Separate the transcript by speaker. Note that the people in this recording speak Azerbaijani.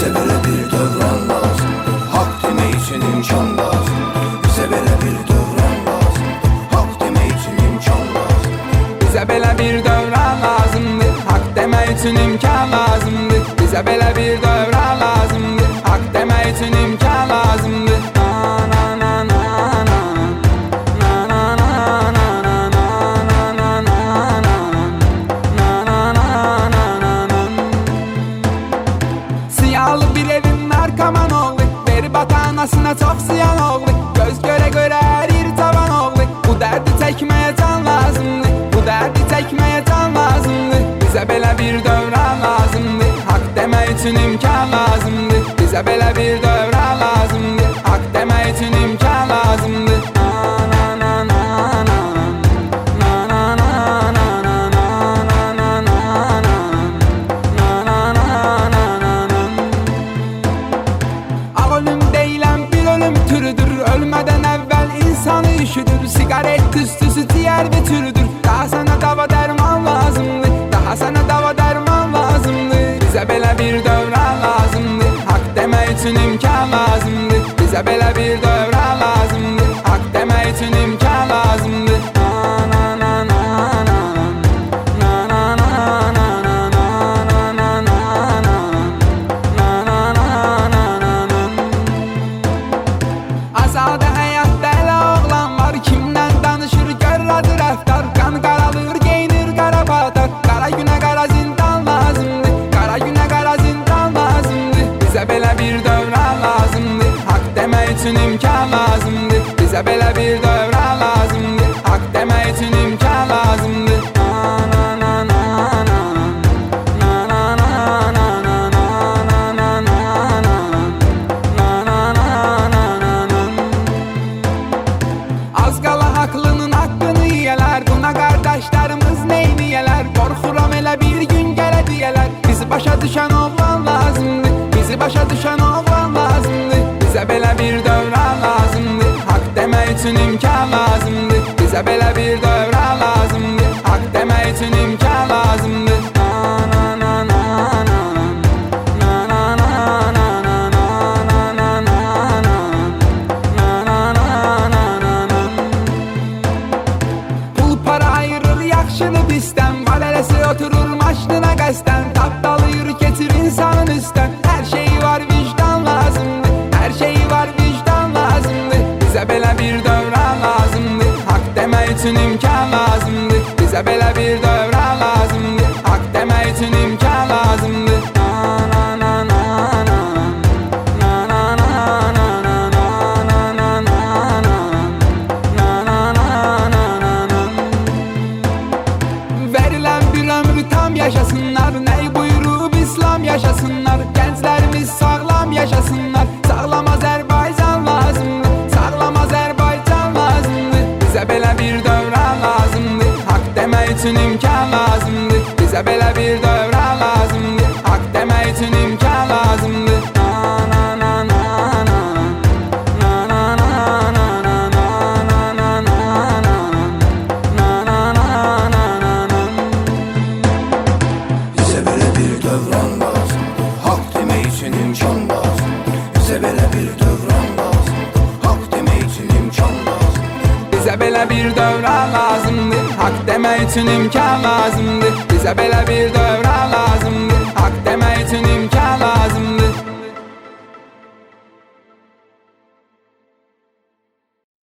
Speaker 1: Bizə belə bir dövran lazımdır, haqq demək üçün imkan lazımdır. Bizə belə bir dövran lazımdır, haqq demək üçün imkan lazımdır.
Speaker 2: Bizə belə bir dövran lazımdır, haqq demək üçün imkan lazımdır. Bizə belə bir dövran lazımdır, haqq demək üçün imkan lazımdır. Siyalı bir evin narkoman oğlu, verib ata-anasına çox ziyan oğlu. Göz görə ərir tavan oğlu. Bu dərdi çəkməyə can lazımdır, bu dərdi çəkməyə can lazımdır. Bizə belə bir dövran lazımdır, haqq demək üçün imkan lazımdır. Bizə belə bir dövran lazımdır, haqq demək üçün imkan lazımdır. Ölüm deyilən bir ölüm türüdür, ölmədən əvvəl insanı üşüdür. Sigaret tüstüsü digər bir türüdür. Daha sənə dava dərman lazımdır, daha sənə dava dərman lazımdır. Bizə belə bir dövran lazımdır, haqq demək üçün imkan lazımdır. Bizə belə bir dövran lazımdır, haqq demək üçün imkan lazımdır. Azadə həyatda elə oğlan var, kimdən danışır görradı rəftar. Qan qaralır, geyinir qara paltar. Qara günə qara zindan lazımdır, qara günə qara zindan lazımdır. Bizə belə bir dövran lazımdır, haqq demək üçün imkan lazımdır. Bizə belə bir dövran lazımdır, haqq demək üçün imkan lazımdır. Az qala haqlının haqqını yiyələr, buna qardaşlarımız neyniyələr? Qorxuram elə bir gün gələ deyələr, bizi başa düşən oğlan lazımdır, bizi başa düşən oğlan lazımdır. Bizə belə bir dövran lazımdır, haqq demək üçün imkan lazımdır. Bizə belə bir dövran lazımdır, haqq demək üçün imkan lazımdır. Para ayırır yaxşını pisdən, valələsi oturur maşınına qəsdən. Tapdalayır keçir insanın üstdən. Hər şeyi var vicdan lazımdır, hər şeyi var vicdan lazımdır. Bizə belə bir dövran lazımdır, haqq demək üçün imkan lazımdır. Bizə belə bir dövran lazımdır, haqq demək üçün imkan lazımdır. Verilən bir ömrü tam yaşasınlar, nəy buyurub İslam yaşasınlar. Gənclərimiz sağlam yaşasınlar, sağlam Azərbaycan lazımdır, sağlam Azərbaycan lazımdır. Bizə belə bir dövran lazımdır, haqq demək üçün imkan lazımdır. Bizə belə bir dövran lazımdır, haqq demək üçün imkan lazımdır.
Speaker 1: Bizə belə bir dövran lazımdır, haqq demək üçün imkan lazımdır. Bizə belə bir dövran lazımdır, haqq demək üçün imkan lazımdır.
Speaker 2: Bizə belə bir dövran lazımdır, haqq demək üçün imkan lazımdır. Bizə belə bir dövran lazımdır.